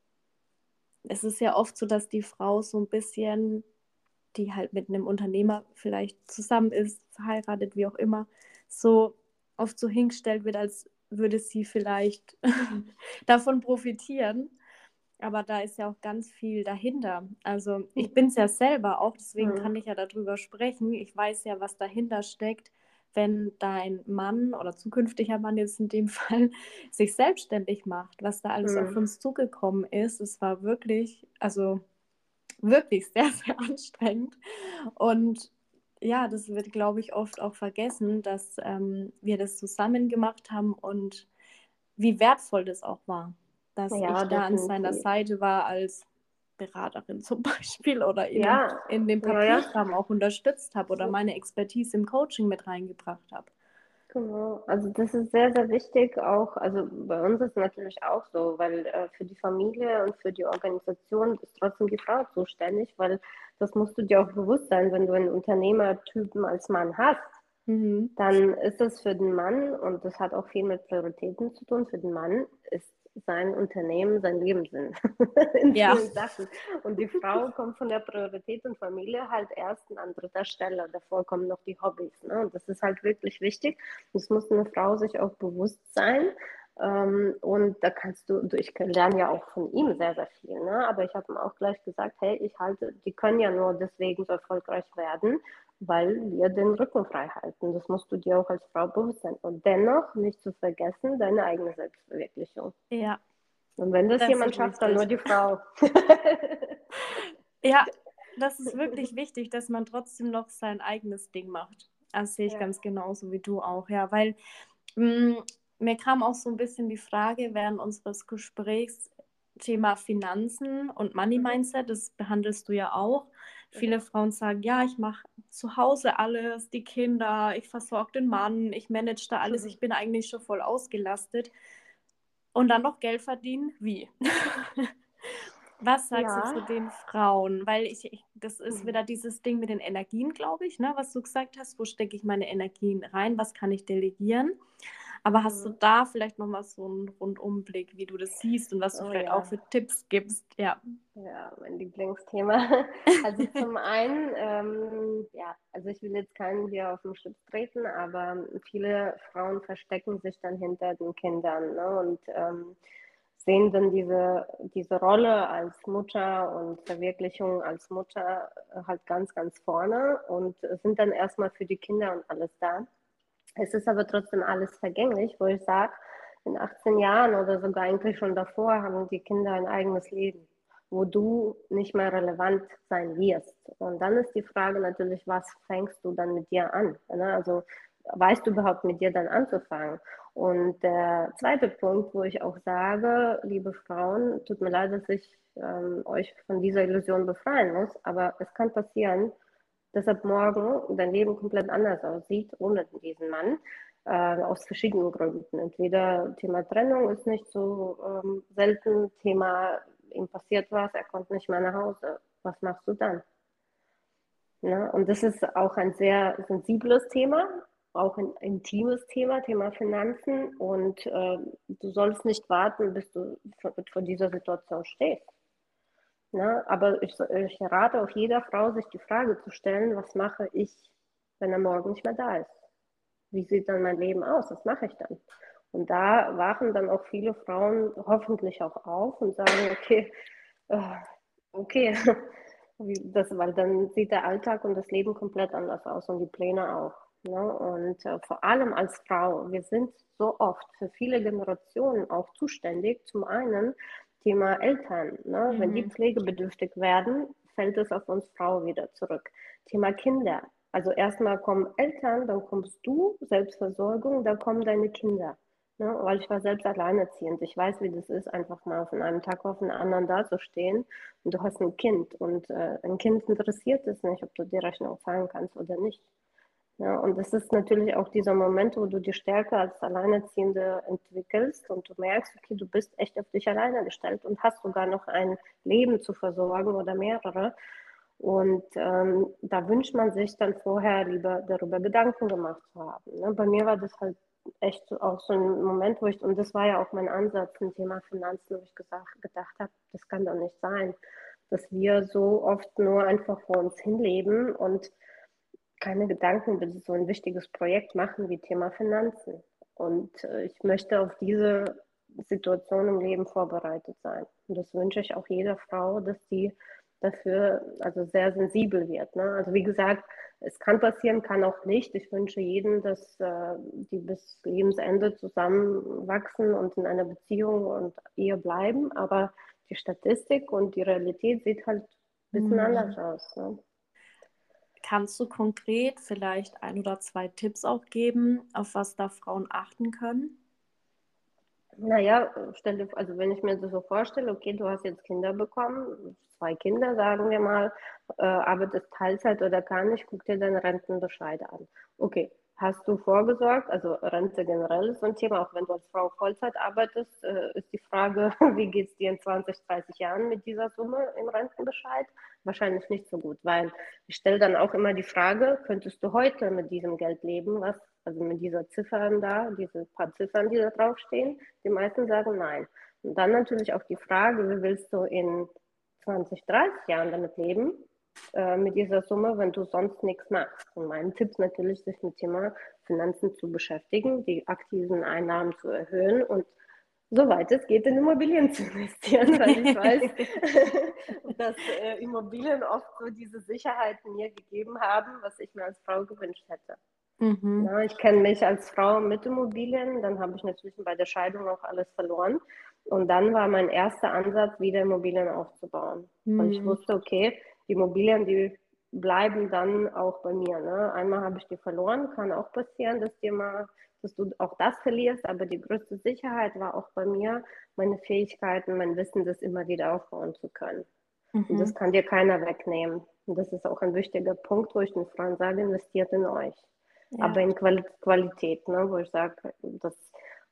es ist ja oft so, dass die Frau so ein bisschen, die halt mit einem Unternehmer vielleicht zusammen ist, verheiratet, wie auch immer, so oft so hingestellt wird, als würde sie vielleicht davon profitieren. Aber da ist ja auch ganz viel dahinter. Also ich bin es ja selber auch, deswegen Mhm. kann ich ja darüber sprechen. Ich weiß ja, was dahinter steckt, wenn dein Mann oder zukünftiger Mann jetzt in dem Fall sich selbstständig macht, was da alles auf Mhm. uns zugekommen ist. Es war wirklich, also wirklich sehr, sehr anstrengend. Und ja, das wird, glaube ich, oft auch vergessen, dass ähm, wir das zusammen gemacht haben und wie wertvoll das auch war, dass Ja, ich da an seiner definitiv. Seite war als Beraterin zum Beispiel oder ihn in, Ja, in dem ja, ja. Papierkram auch unterstützt habe oder meine Expertise im Coaching mit reingebracht habe. Genau, also das ist sehr, sehr wichtig auch, also bei uns ist es natürlich auch so, weil äh, für die Familie und für die Organisation ist trotzdem die Frau zuständig, weil das musst du dir auch bewusst sein, wenn du einen Unternehmertypen als Mann hast, Mhm. dann ist es für den Mann, und das hat auch viel mit Prioritäten zu tun, für den Mann ist sein Unternehmen sein Lebenssinn in Ja, vielen Sachen. Und die Frau kommt von der Priorität und Familie halt erst an dritter Stelle. Davor kommen noch die Hobbys. Ne? Und das ist halt wirklich wichtig. Das muss eine Frau sich auch bewusst sein. Ähm, und da kannst du, du, ich lerne ja auch von ihm sehr, sehr viel. Ne? Aber ich habe ihm auch gleich gesagt, hey, ich halte, die können ja nur deswegen so erfolgreich werden, weil wir den Rücken frei halten. Das musst du dir auch als Frau bewusst sein. Und dennoch nicht zu vergessen, deine eigene Selbstverwirklichung. ja, Und wenn das das jemand ist schafft, dann nur wichtig. die Frau. Ja, das ist wirklich wichtig, dass man trotzdem noch sein eigenes Ding macht. Das sehe ich Ja. ganz genauso wie du auch, ja, weil mh, mir kam auch so ein bisschen die Frage während unseres Gesprächs, Thema Finanzen und Money Mhm. Mindset, das behandelst du ja auch. Mhm. Viele Frauen sagen, ja, ich mache zu Hause alles, die Kinder, ich versorge den Mann, ich manage da alles, ich bin eigentlich schon voll ausgelastet. Und dann noch Geld verdienen? Wie? Was sagst du Ja, zu den Frauen? Weil ich, ich, das ist mhm. wieder dieses Ding mit den Energien, glaube ich, ne, was du gesagt hast. Wo stecke ich meine Energien rein? Was kann ich delegieren? Aber hast du Mhm. da vielleicht nochmal so einen Rundumblick, wie du das siehst und was du Oh vielleicht auch ja. für Tipps gibst? Ja. Ja, mein Lieblingsthema. Also zum einen, ähm, ja, also ich will jetzt keinen hier auf den Schlips treten, aber viele Frauen verstecken sich dann hinter den Kindern, ne, und ähm, sehen dann diese, diese Rolle als Mutter und Verwirklichung als Mutter äh, halt ganz, ganz vorne und sind dann erstmal für die Kinder und alles da. Es ist aber trotzdem alles vergänglich, wo ich sage, in achtzehn Jahren oder sogar eigentlich schon davor haben die Kinder ein eigenes Leben, wo du nicht mehr relevant sein wirst. Und dann ist die Frage natürlich, was fängst du dann mit dir an? Ne? Also weißt du überhaupt mit dir dann anzufangen? Und der zweite Punkt, wo ich auch sage, liebe Frauen, tut mir leid, dass ich ähm, euch von dieser Illusion befreien muss, aber es kann passieren, dass ab morgen dein Leben komplett anders aussieht ohne diesen Mann, äh, aus verschiedenen Gründen. Entweder Thema Trennung ist nicht so ähm, selten, Thema, ihm passiert was, er kommt nicht mehr nach Hause. Was machst du dann? Ne? Und das ist auch ein sehr sensibles Thema, auch ein intimes Thema, Thema Finanzen. Und äh, du sollst nicht warten, bis du vor, vor dieser Situation stehst. Ne? Aber ich, ich rate auch jeder Frau, sich die Frage zu stellen, was mache ich, wenn er morgen nicht mehr da ist? Wie sieht dann mein Leben aus? Was mache ich dann? Und da wachen dann auch viele Frauen hoffentlich auch auf und sagen, okay, äh, okay, das, weil dann sieht der Alltag und das Leben komplett anders aus und die Pläne auch. Ne? Und äh, vor allem als Frau, wir sind so oft für viele Generationen auch zuständig. Zum einen Thema Eltern. Ne? Wenn die Mhm. pflegebedürftig werden, fällt es auf uns Frau wieder zurück. Thema Kinder. Also erstmal kommen Eltern, dann kommst du, Selbstversorgung, dann kommen deine Kinder. Ne? Weil ich war selbst alleinerziehend. Ich weiß, wie das ist, einfach mal von einem Tag auf den anderen dazustehen und du hast ein Kind und äh, ein Kind interessiert es nicht, ob du die Rechnung zahlen kannst oder nicht. Ja, und das ist natürlich auch dieser Moment, wo du die Stärke als Alleinerziehende entwickelst und du merkst, okay, du bist echt auf dich alleine gestellt und hast sogar noch ein Leben zu versorgen oder mehrere. Und ähm, da wünscht man sich dann vorher lieber darüber Gedanken gemacht zu haben. Ne? Bei mir war das halt echt so, auch so ein Moment, wo ich, und das war ja auch mein Ansatz, ein Thema Finanzen, wo ich gesagt, gedacht habe, das kann doch nicht sein, dass wir so oft nur einfach vor uns hinleben und keine Gedanken über so ein wichtiges Projekt machen wie Thema Finanzen. Und äh, ich möchte auf diese Situation im Leben vorbereitet sein. Und das wünsche ich auch jeder Frau, dass die dafür also sehr sensibel wird. Ne? Also wie gesagt, es kann passieren, kann auch nicht. Ich wünsche jedem, dass äh, die bis Lebensende zusammenwachsen und in einer Beziehung und Ehe bleiben. Aber die Statistik und die Realität sieht halt ein bisschen anders Mhm. aus. Ne? Kannst du konkret vielleicht ein oder zwei Tipps auch geben, auf was da Frauen achten können? Naja, stell dir, also wenn ich mir das so vorstelle, okay, du hast jetzt Kinder bekommen, zwei Kinder, sagen wir mal, äh, arbeitest Teilzeit oder gar nicht, guck dir deine Rentenbescheid an. Okay, hast du vorgesorgt? Also Rente generell ist so ein Thema, auch wenn du als Frau Vollzeit arbeitest, äh, ist die Frage, wie geht es dir in zwanzig, dreißig Jahren mit dieser Summe im Rentenbescheid? Wahrscheinlich nicht so gut, weil ich stelle dann auch immer die Frage, könntest du heute mit diesem Geld leben, was, also mit dieser Ziffern da, diese paar Ziffern, die da draufstehen? Die meisten sagen nein. Und dann natürlich auch die Frage, wie willst du in zwanzig, dreißig Jahren damit leben, äh, mit dieser Summe, wenn du sonst nichts machst. Und mein Tipp ist natürlich, sich mit dem Thema Finanzen zu beschäftigen, die aktiven Einnahmen zu erhöhen und soweit es geht, in Immobilien zu investieren, weil ich weiß, dass äh, Immobilien oft so diese Sicherheiten mir gegeben haben, was ich mir als Frau gewünscht hätte. Mhm. Ja, ich kenne mich als Frau mit Immobilien, dann habe ich natürlich bei der Scheidung auch alles verloren. Und dann war mein erster Ansatz, wieder Immobilien aufzubauen. Weil ich Mhm. wusste, okay, die Immobilien, die bleiben dann auch bei mir. Ne? Einmal habe ich die verloren, kann auch passieren, dass dir mal, dass du auch das verlierst, aber die größte Sicherheit war auch bei mir, meine Fähigkeiten, mein Wissen, das immer wieder aufbauen zu können. Und das Mhm. kann dir keiner wegnehmen. Und das ist auch ein wichtiger Punkt, wo ich den Frauen sage, investiert in euch. Aber Ja. in Quali Qualität, ne, wo ich sage, das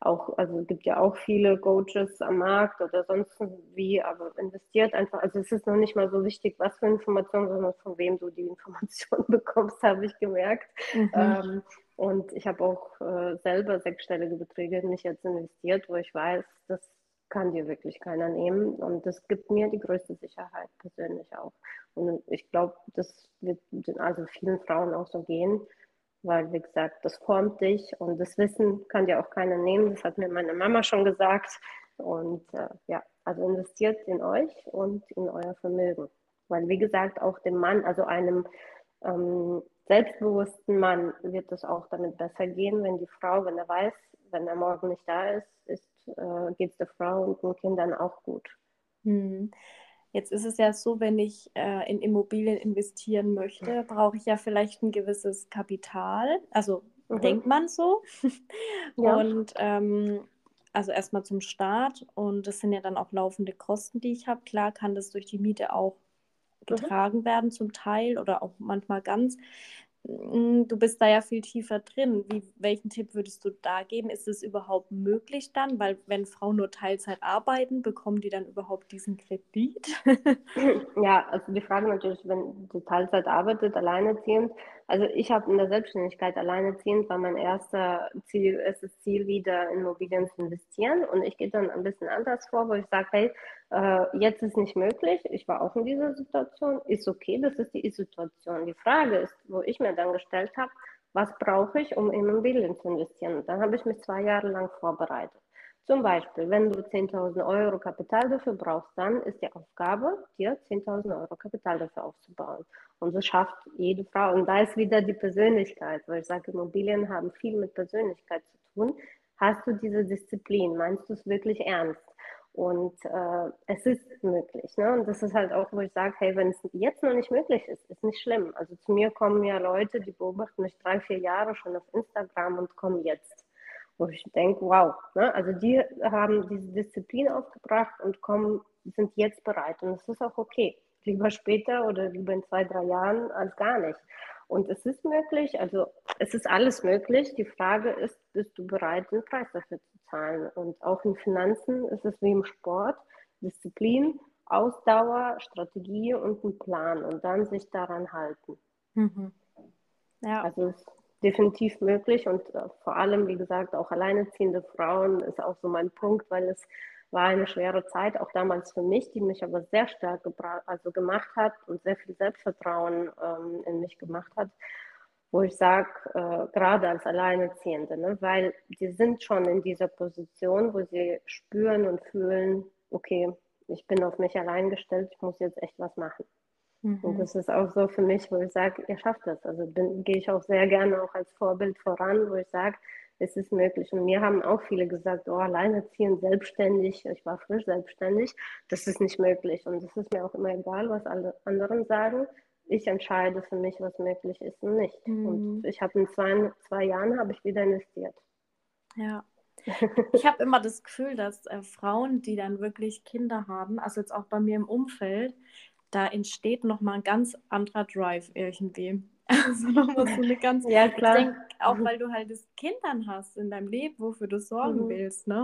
auch, also es gibt ja auch viele Coaches am Markt oder sonst wie, aber investiert einfach, also es ist noch nicht mal so wichtig, was für Informationen, sondern von wem du die Informationen bekommst, habe ich gemerkt. Mhm. Ähm, und ich habe auch äh, selber sechsstellige Beträge nicht jetzt investiert, wo ich weiß, das kann dir wirklich keiner nehmen. Und das gibt mir die größte Sicherheit persönlich auch. Und ich glaube, das wird also vielen Frauen auch so gehen, weil, wie gesagt, das formt dich und das Wissen kann dir auch keiner nehmen. Das hat mir meine Mama schon gesagt. Und äh, ja, also investiert in euch und in euer Vermögen. Weil, wie gesagt, auch dem Mann, also einem ähm, selbstbewussten Mann wird es auch damit besser gehen, wenn die Frau, wenn er weiß, wenn er morgen nicht da ist, ist äh, geht es der Frau und den Kindern auch gut. Hm. Jetzt ist es ja so, wenn ich äh, in Immobilien investieren möchte, brauche ich ja vielleicht ein gewisses Kapital. Also Mhm. denkt man so. Ja. Und ähm, also erstmal zum Start. Und das sind ja dann auch laufende Kosten, die ich habe. Klar kann das durch die Miete auch Mhm. getragen werden zum Teil oder auch manchmal ganz. Mm, Du bist da ja viel tiefer drin. Wie, welchen Tipp würdest du da geben? Ist es überhaupt möglich dann? Weil wenn Frauen nur Teilzeit arbeiten, bekommen die dann überhaupt diesen Kredit? Ja, also die Frage natürlich, wenn du Teilzeit arbeitet, alleinerziehend. Also ich habe in der Selbstständigkeit alleinerziehend, war mein erster Ziel, erstes Ziel, wieder in Immobilien zu investieren. Und ich gehe dann ein bisschen anders vor, wo ich sage, hey, äh, jetzt ist nicht möglich. Ich war auch in dieser Situation. Ist okay, das ist die Ist-Situation. Die Frage ist, wo ich mir dann gestellt habe, was brauche ich, um in Immobilien zu investieren? Und dann habe ich mich zwei Jahre lang vorbereitet. Zum Beispiel, wenn du zehntausend Euro Kapital dafür brauchst, dann ist die Aufgabe, dir zehntausend Euro Kapital dafür aufzubauen. Und das schafft jede Frau. Und da ist wieder die Persönlichkeit, weil ich sage, Immobilien haben viel mit Persönlichkeit zu tun. Hast du diese Disziplin? Meinst du es wirklich ernst? Und äh, es ist möglich. Ne? Und das ist halt auch, wo ich sage, hey, wenn es jetzt noch nicht möglich ist, ist nicht schlimm. Also zu mir kommen ja Leute, die beobachten mich drei, vier Jahre schon auf Instagram und kommen jetzt. Wo ich denke, wow, ne? Also die haben diese Disziplin aufgebracht und kommen, sind jetzt bereit. Und es ist auch okay. Lieber später oder lieber in zwei, drei Jahren als gar nicht. Und es ist möglich, also es ist alles möglich. Die Frage ist, bist du bereit, den Preis dafür zu zahlen? Und auch in Finanzen ist es wie im Sport. Disziplin, Ausdauer, Strategie und ein Plan und dann sich daran halten. Mhm. Ja. Also es ist definitiv möglich und äh, vor allem, wie gesagt, auch alleinerziehende Frauen ist auch so mein Punkt, weil es war eine schwere Zeit, auch damals für mich, die mich aber sehr stark gebra- also gemacht hat und sehr viel Selbstvertrauen ähm, in mich gemacht hat, wo ich sage, äh, gerade als Alleinerziehende, ne, weil die sind schon in dieser Position, wo sie spüren und fühlen, okay, ich bin auf mich allein gestellt, ich muss jetzt echt was machen. Und Mhm. das ist auch so für mich, wo ich sage, ihr schafft das. Also bin, gehe ich auch sehr gerne auch als Vorbild voran, wo ich sage, es ist möglich. Und mir haben auch viele gesagt, oh, alleinerziehend, selbstständig, ich war frisch selbstständig, das ist nicht möglich. Und es ist mir auch immer egal, was alle anderen sagen. Ich entscheide für mich, was möglich ist und nicht. Und Mhm. ich habe in zwei, zwei Jahren habe ich wieder investiert. Ja. Ich habe immer das Gefühl, dass äh, Frauen, die dann wirklich Kinder haben, also jetzt auch bei mir im Umfeld, da entsteht nochmal ein ganz anderer Drive irgendwie. Also nochmal so eine ganz, Ja, ich klar. denke, auch weil du halt das Kind dann hast in deinem Leben, wofür du sorgen Mhm. willst, ne?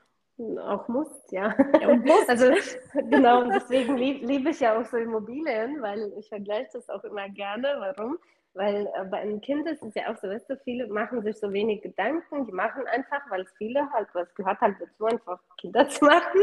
Auch muss, ja. Ja, und musst. Also genau, und deswegen lieb, liebe ich ja auch so Immobilien, weil ich vergleiche das auch immer gerne. Warum? Weil äh, bei einem Kind ist es ja auch so, weißt du, viele machen sich so wenig Gedanken, die machen einfach, weil es viele halt, was gehört halt dazu, einfach Kinder zu machen.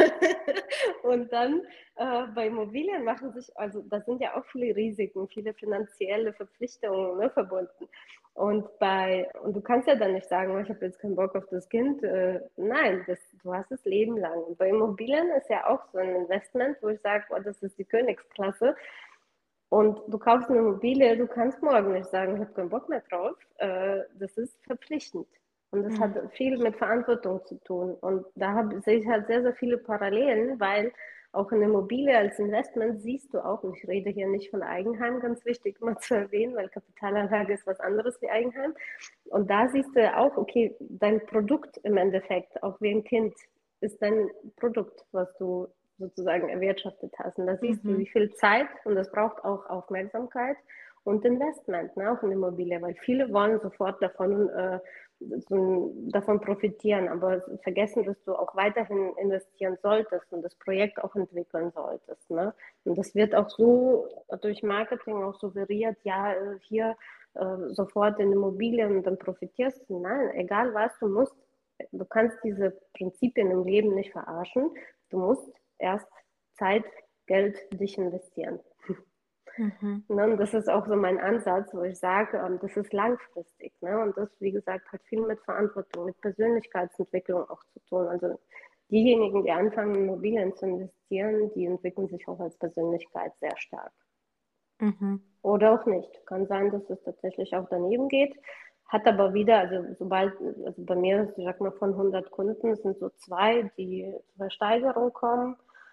Und dann äh, bei Immobilien machen sich, also da sind ja auch viele Risiken, viele finanzielle Verpflichtungen, ne, verbunden. Und bei, und du kannst ja dann nicht sagen, oh, ich habe jetzt keinen Bock auf das Kind. Äh, nein, das, du hast das Leben lang. Und bei Immobilien ist ja auch so ein Investment, wo ich sage, oh, das ist die Königsklasse. Und du kaufst eine Immobilie, du kannst morgen nicht sagen, ich habe keinen Bock mehr drauf. Äh, das ist verpflichtend. Und das hat Mhm. viel mit Verantwortung zu tun. Und da hab, sehe ich halt sehr, sehr viele Parallelen, weil auch eine Immobilie als Investment siehst du auch, und ich rede hier nicht von Eigenheim, ganz wichtig immer zu erwähnen, weil Kapitalanlage ist was anderes wie Eigenheim. Und da siehst du ja auch, okay, dein Produkt im Endeffekt, auch wie ein Kind, ist dein Produkt, was du sozusagen erwirtschaftet hast. Und da siehst du, Mhm. wie viel Zeit, und das braucht auch Aufmerksamkeit und Investment, ne, auch in Immobilie, weil viele wollen sofort davon, äh, so, davon profitieren, aber vergessen, dass du auch weiterhin investieren solltest und das Projekt auch entwickeln solltest. Ne? Und das wird auch so durch Marketing auch suggeriert, ja, hier äh, sofort in Immobilien und dann profitierst du. Nein, egal was, du musst, du kannst diese Prinzipien im Leben nicht verarschen. Du musst erst Zeit, Geld dich investieren. Mhm. Ne? Und das ist auch so mein Ansatz, wo ich sage, ähm, das ist langfristig. Ne? Und das, wie gesagt, hat viel mit Verantwortung, mit Persönlichkeitsentwicklung auch zu tun. Also diejenigen, die anfangen, in Immobilien zu investieren, die entwickeln sich auch als Persönlichkeit sehr stark. Mhm. Oder auch nicht. Kann sein, dass es tatsächlich auch daneben geht. Hat aber wieder, also sobald, also bei mir, ich sag mal, von hundert Kunden sind so zwei, die zur Steigerung kommen.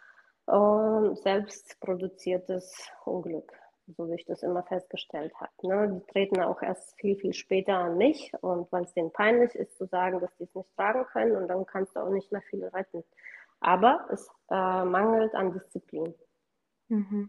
Und selbst produziertes Unglück, so wie ich das immer festgestellt habe. Ne? Die treten auch erst viel, viel später an mich und weil es denen peinlich ist, zu sagen, dass die es nicht tragen können und dann kannst du auch nicht mehr viel retten. Aber es äh, mangelt an Disziplin. Mhm.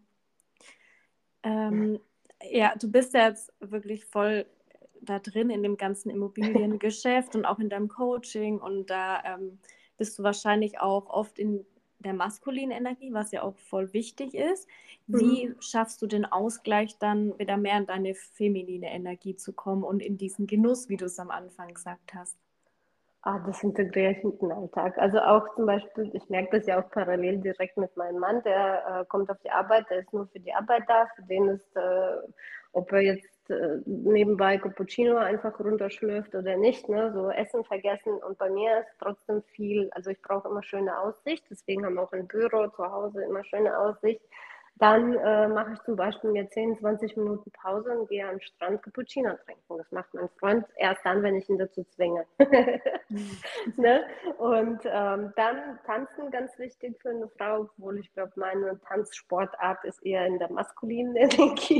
Ähm, ja, du bist ja jetzt wirklich voll da drin in dem ganzen Immobiliengeschäft und auch in deinem Coaching und da ähm, bist du wahrscheinlich auch oft in der maskulinen Energie, was ja auch voll wichtig ist. Wie Mhm. schaffst du den Ausgleich dann wieder mehr in deine feminine Energie zu kommen und in diesen Genuss, wie du es am Anfang gesagt hast? Ah, das integriere ich in den Alltag. Also auch zum Beispiel, ich merke das ja auch parallel direkt mit meinem Mann, der äh, kommt auf die Arbeit, der ist nur für die Arbeit da, für den ist, äh, ob er jetzt äh, nebenbei Cappuccino einfach runterschlürft oder nicht, ne, so Essen vergessen. Und bei mir ist trotzdem viel, also ich brauche immer schöne Aussicht, deswegen haben wir auch im Büro zu Hause immer schöne Aussicht. Dann äh, mache ich zum Beispiel mir zehn, zwanzig Minuten Pause und gehe am Strand Cappuccino trinken. Das macht mein Freund erst dann, wenn ich ihn dazu zwinge. Ne? Und ähm, dann tanzen, ganz wichtig für eine Frau, obwohl ich glaube, meine Tanzsportart ist eher in der maskulinen Energie.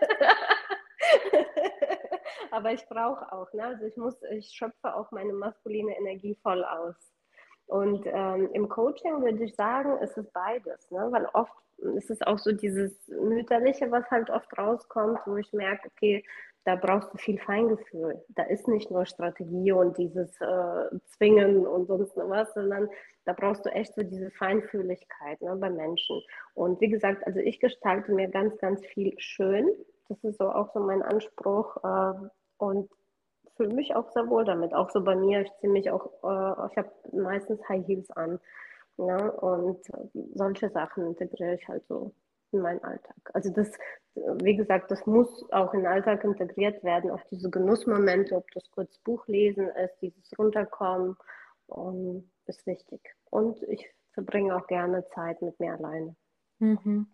Aber ich brauche auch, ne? Also ich muss, ich schöpfe auch meine maskuline Energie voll aus. Und ähm, im Coaching würde ich sagen, ist es beides, ne? Weil oft ist es auch so dieses Mütterliche, was halt oft rauskommt, wo ich merke, okay, da brauchst du viel Feingefühl. Da ist nicht nur Strategie und dieses äh, Zwingen und sonst noch was, sondern da brauchst du echt so diese Feinfühligkeit, ne, bei Menschen. Und wie gesagt, also ich gestalte mir ganz, ganz viel schön. Das ist so auch so mein Anspruch. Äh, und fühle mich auch sehr wohl damit. Auch so bei mir, ich ziehe mich auch, äh, ich habe meistens High Heels an. Ne? Und äh, solche Sachen integriere ich halt so in meinen Alltag. Also das, wie gesagt, das muss auch in den Alltag integriert werden, auch diese Genussmomente, ob das kurz Buch lesen ist, dieses Runterkommen, um, ist wichtig. Und ich verbringe auch gerne Zeit mit mir alleine. Mhm.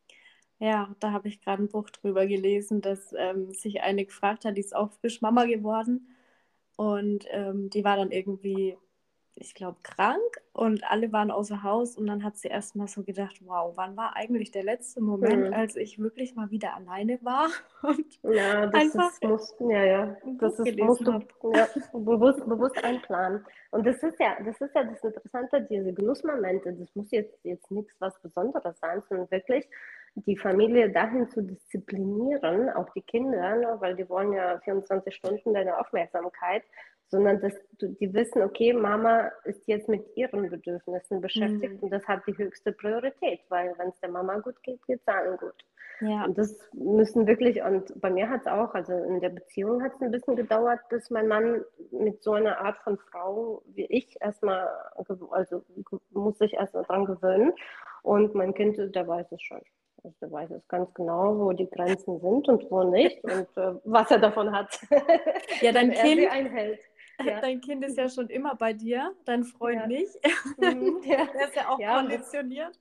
Ja, da habe ich gerade ein Buch drüber gelesen, dass ähm, sich eine gefragt hat, die ist auch frisch Mama geworden und ähm, die war dann irgendwie, ich glaube, krank und alle waren außer Haus und dann hat sie erst mal so gedacht, wow, wann war eigentlich der letzte Moment, Hm. als ich wirklich mal wieder alleine war und Ja, das einfach ist, muss, ja, ja, ein das Buch ist, musst gelesen du, habe. ja, bewusst, bewusst einplanen. Und das ist ja, das ist ja das Interessante, diese Genussmomente, das muss jetzt, jetzt nichts was Besonderes sein, sondern wirklich die Familie dahin zu disziplinieren, auch die Kinder, ne, weil die wollen ja vierundzwanzig Stunden deine Aufmerksamkeit, sondern dass du, die wissen, okay, Mama ist jetzt mit ihren Bedürfnissen beschäftigt Hm. und das hat die höchste Priorität, weil wenn es der Mama gut geht, geht es allen gut. Ja. Und das müssen wirklich, und bei mir hat es auch, also in der Beziehung hat es ein bisschen gedauert, bis mein Mann mit so einer Art von Frau wie ich erstmal, also muss sich erstmal dran gewöhnen. Und mein Kind, der weiß es schon. Also der weiß es ganz genau, wo die Grenzen sind und wo nicht und äh, was er davon hat, Ja, wenn dein er sie Kind, einhält. Ja, dein Kind ist ja schon immer bei dir, dein Freund ja, nicht. mhm, ja, Der ist ja auch ja. konditioniert.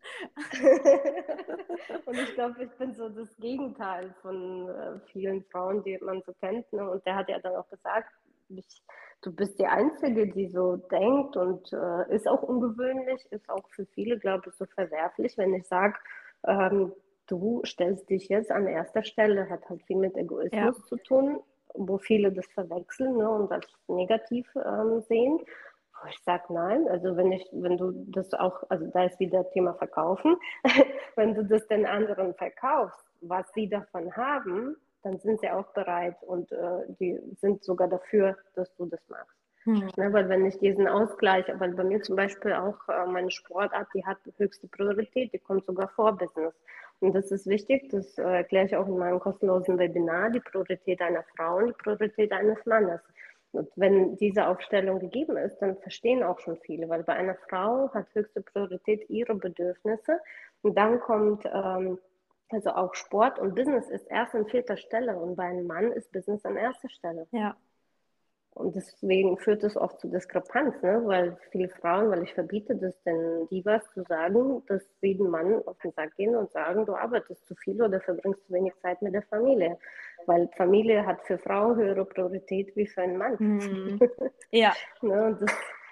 Und ich glaube, ich bin so das Gegenteil von äh, vielen Frauen, die man so kennt. Ne? Und der hat ja dann auch gesagt, ich, du bist die Einzige, die so denkt und äh, ist auch ungewöhnlich, ist auch für viele, glaube ich, so verwerflich, wenn ich sage, ähm, du stellst dich jetzt an erster Stelle, hat halt viel mit Ja. Egoismus zu tun, wo viele das verwechseln, ne, und als negativ ähm, sehen. Wo ich sage, nein, also wenn ich, wenn du das auch, also da ist wieder Thema Verkaufen, wenn du das den anderen verkaufst, was sie davon haben, dann sind sie auch bereit und äh, die sind sogar dafür, dass du das machst. Hm. Ne, weil wenn ich diesen Ausgleich, weil bei mir zum Beispiel auch äh, meine Sportart, die hat höchste Priorität, die kommt sogar vor Business. Und das ist wichtig, das äh, erkläre ich auch in meinem kostenlosen Webinar, die Priorität einer Frau und die Priorität eines Mannes. Und wenn diese Aufstellung gegeben ist, dann verstehen auch schon viele, weil bei einer Frau hat höchste Priorität ihre Bedürfnisse und dann kommt ähm, also auch Sport und Business ist erst an vierter Stelle und bei einem Mann ist Business an erster Stelle. Ja. Und deswegen führt es oft zu Diskrepanz, ne? Weil viele Frauen, weil ich verbiete das den Divas zu sagen, dass sie den Mann auf den Sack gehen und sagen, du arbeitest zu viel oder verbringst zu wenig Zeit mit der Familie. Weil Familie hat für Frau höhere Priorität wie für einen Mann. Mhm. Ja. Ne? Und das,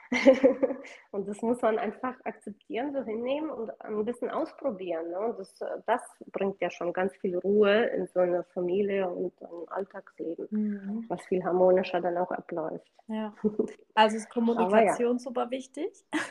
und das muss man einfach akzeptieren, so hinnehmen und ein bisschen ausprobieren. Ne? Und das, das bringt ja schon ganz viel Ruhe in so eine Familie und ein Alltagsleben, Mhm. was viel harmonischer dann auch abläuft. Ja. Also ist Kommunikation ja. super wichtig.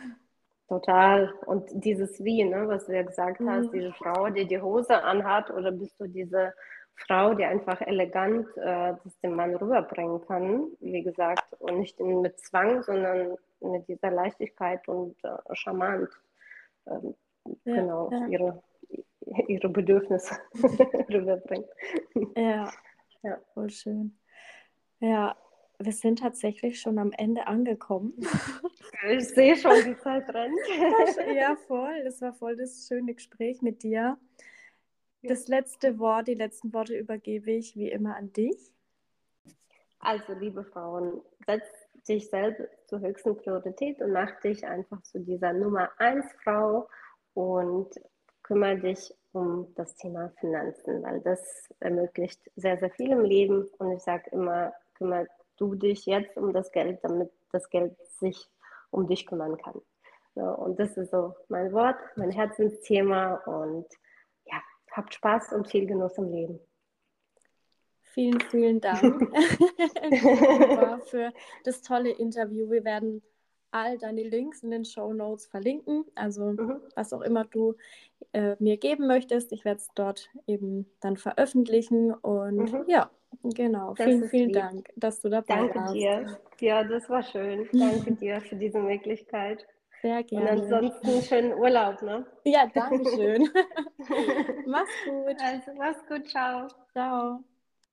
Total. Und dieses Wie, ne, was du ja gesagt Mhm. hast, diese Frau, die die Hose anhat, oder bist du diese Frau, die einfach elegant äh, das dem Mann rüberbringen kann, wie gesagt, und nicht in, mit Zwang, sondern mit dieser Leichtigkeit und äh, charmant ähm, Ja, genau ja. ihre, ihre Bedürfnisse rüberbringt. Ja, Ja. voll schön. Ja, wir sind tatsächlich schon am Ende angekommen. Ich sehe schon, die Zeit rennt. Ja, voll. Das war voll das schöne Gespräch mit dir. Das letzte Wort, die letzten Worte übergebe ich wie immer an dich. Also, liebe Frauen, setz dich selbst zur höchsten Priorität und mach dich einfach zu dieser Nummer eins Frau und kümmere dich um das Thema Finanzen, weil das ermöglicht sehr, sehr viel im Leben. Und ich sage immer, kümmere du dich jetzt um das Geld, damit das Geld sich um dich kümmern kann. So, und das ist so mein Wort, mein Herzensthema und ja, habt Spaß und viel Genuss im Leben. Vielen, vielen Dank Luba, für das tolle Interview. Wir werden all deine Links in den Shownotes verlinken, also mhm. was auch immer du äh, mir geben möchtest. Ich werde es dort eben dann veröffentlichen und mhm. ja, genau. Das vielen, vielen lieb. Dank, dass du dabei Danke warst. Danke dir. Ja, das war schön. Danke dir für diese Möglichkeit. Sehr gerne. Und ansonsten schönen Urlaub, ne? Ja, danke schön. Mach's gut. Also, mach's gut. Ciao. Ciao.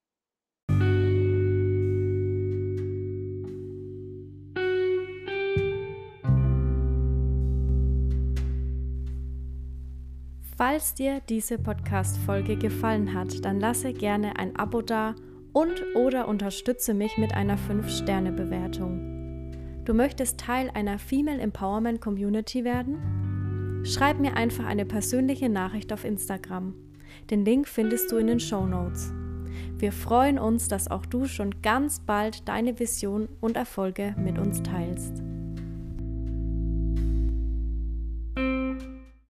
Falls dir diese Podcast-Folge gefallen hat, dann lasse gerne ein Abo da und oder unterstütze mich mit einer fünf Sterne Bewertung. Du möchtest Teil einer Female Empowerment Community werden? Schreib mir einfach eine persönliche Nachricht auf Instagram. Den Link findest du in den Shownotes. Wir freuen uns, dass auch du schon ganz bald deine Vision und Erfolge mit uns teilst.